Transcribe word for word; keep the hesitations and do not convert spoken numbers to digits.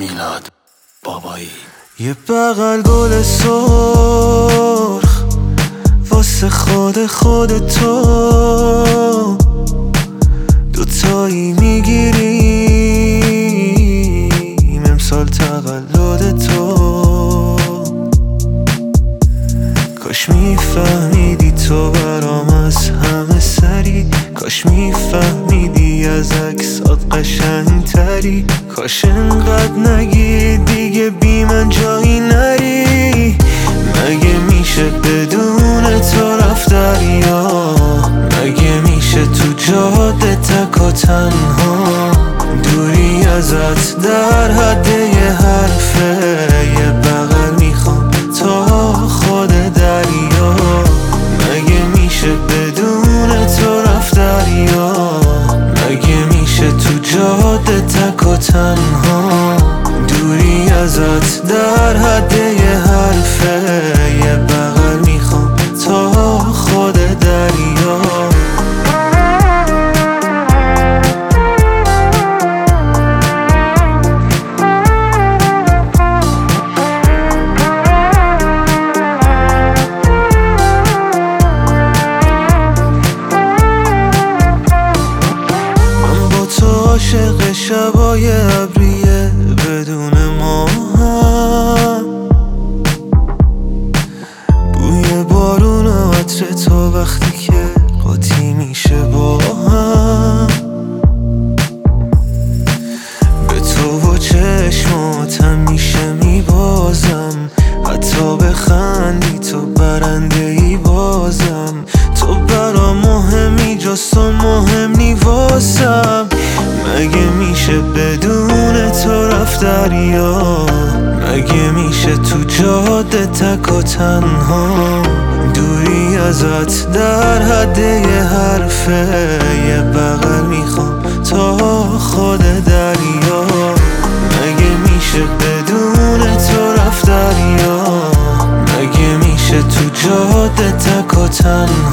میلاد بابایی. یه بغل گل سرخ واسه خود خود تو، دوتایی میگیریم امسال تولد تو. کاش میفهمیدی تو برام از همه سری، کاش میفهمیدی از عکسات قشنگ تری، کاش انقدر نگی دیگه بی من جایی نری. مگه میشه بدون تو رفت دریا؟ مگه میشه تو جاده تک و تنها؟ دوری ازت در حد یه حرفه، یه بغل میخوام تا خود دریا. مگه میشه بدون تو رفت دریا؟ مگه میشه تو جاده تک و تنها؟ دوری ازت در حد یه حرفه، یه بغل میخوام تا خود دریا. عاشق شبای ابریه بدون ما هم، بوی بارون و عطر تو وقتی که قاطی میشه با هم. به تو و چشماتم میشه میبازم، حتی بخندی تو برنده ای بازم. تو برام مهمی جست و مهم نی واسم. مگه میشه بدون تو رفت دریا؟ مگه میشه تو جاده تک و تنها؟ دوری ازت در حد یه حرفه، یه بغل میخوام تا خود دریا. مگه میشه بدون تو رفت دریا؟ مگه میشه تو جاده تک و تنها؟